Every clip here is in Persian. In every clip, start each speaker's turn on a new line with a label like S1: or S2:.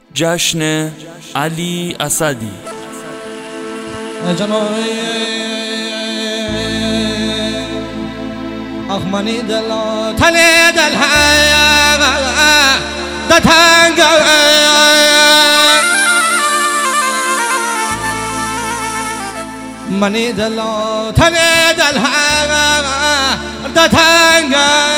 S1: جشن علی اسدی.
S2: منی دلا تنه دل ده تنگ منی دلا تنه دل ده تنگ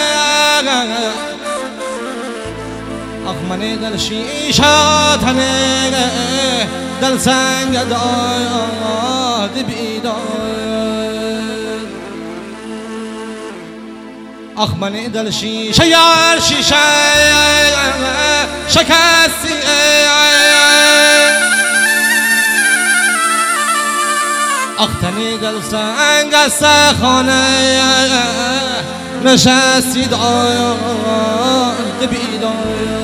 S2: منی دل شیشه تنه دل سنگ داد بیداد منی دل شیشه یار شیشه شکستی تنی دل سنگ است خانه نشستی داد بیداد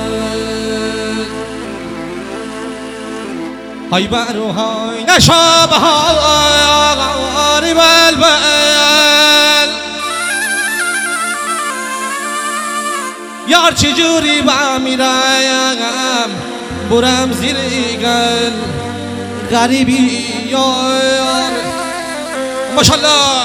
S2: های برو های نشابه های بلبل یار چجوری با میرایم برم زیر گل غریبی یار ماشالله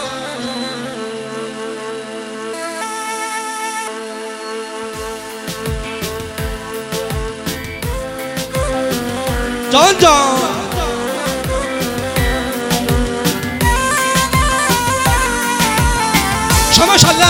S2: جان جان شما ماشالله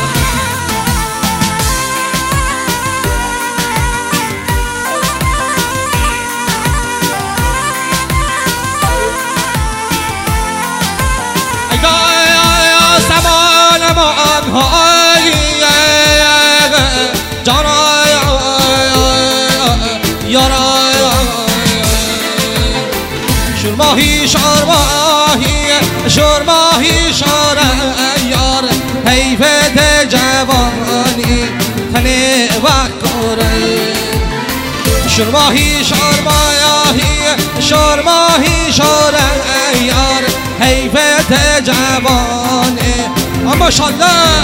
S2: شرماهی شرماهی شرماهی شار یار حیفت جوانی تنه وقره شرماهی شرماهی شرماهی شار یار حیفت جوانی ماشالله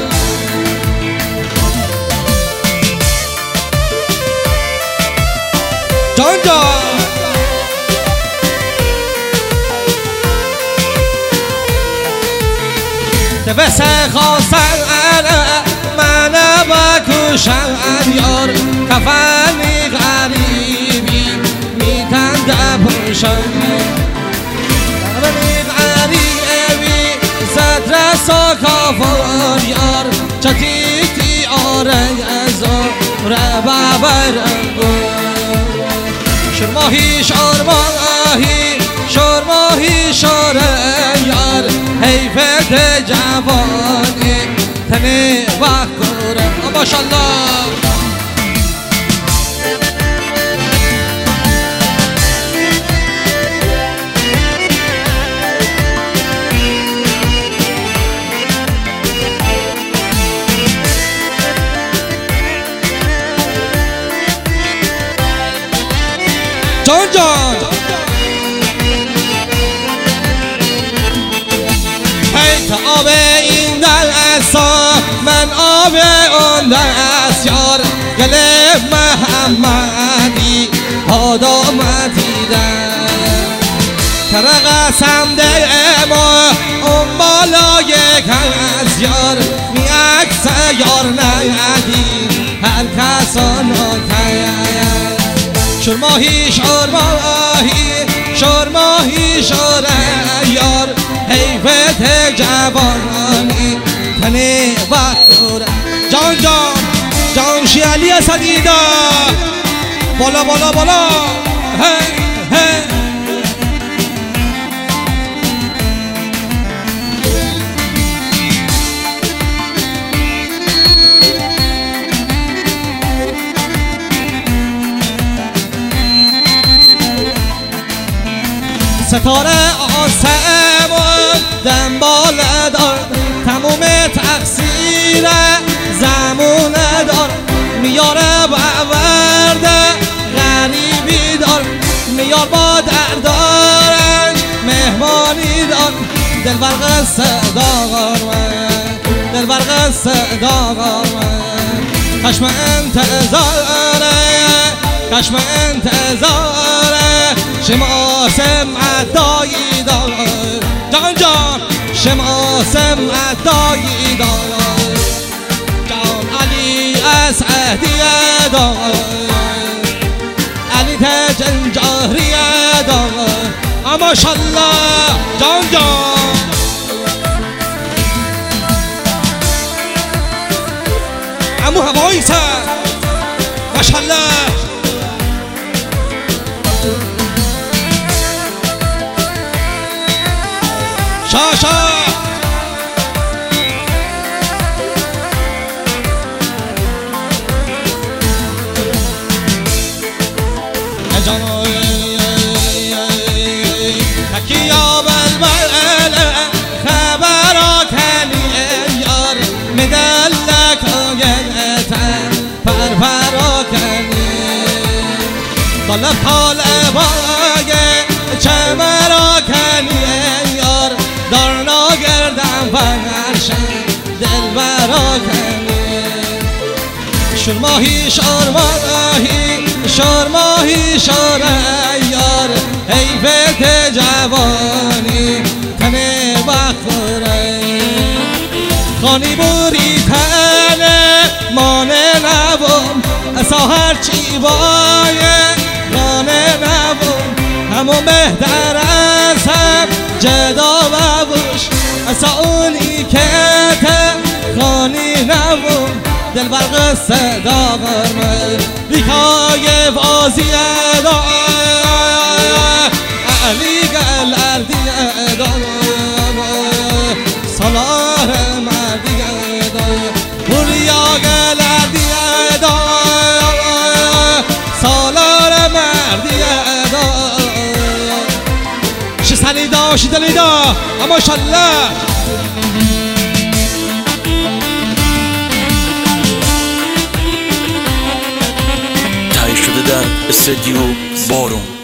S2: جان جان بس خواستن من بکشن یار کفنی غریبی میتنده پوشن کفنی غریبی صدر ساکافان یار چتیتی آره از آره ببرنگو شرماهی شرماهی شرماهی شاره یار حیفت جوانی تنه وقره ماشالله جان جان آب این دل است من آب اون دل است یار گل محمدی آدم دیدن ترقصم ده ما اون بالای کس یار می عکس یار ندید هر کسانو تید شرماهی شرماهی شرماهی شره یار حیفت جوانی تنه وقت جان جان جان شی علی اسدی دا بالا بالا بالا هی هی ستاره آسمون دنبال دار تموم تقصیر زمون دار میاره باورده غریبی دار میار با دردارش مهمانی دار دل برق صداقار من دل برق صداقار من خشم انتظاره چشم انتظاره شما سمعت دایی داره جان جان شما سمعت دایی داره جان علی اسعدیه داره علی تجنجاریه داره ماشالله جان جان امو هوایی سر ماشالله شاشا تکیا بالملل خبرا کنی یار مدلک آگنتن پرپرا کنی طالب طالباگه چمرا کنی یار دارنا گردم فرشن دل برا کنی شرماهی شرماهی شرماهی شره یار حیفت جوانی تنه بخوره خانی بوری تنه مانه نبوم اصا هرچی بایه مانه نبوم همون بهتر از هم جدا ببوش اصا اونی که ته خانی نبوم دل برق صدا برمه بیکای وازیه دا علی گل اردیه دا سالار مردیه دا بوریا گل اردیه دا سالار مردیه دا شسلی دا شدلی دا ماشالله
S1: در استودیو بارون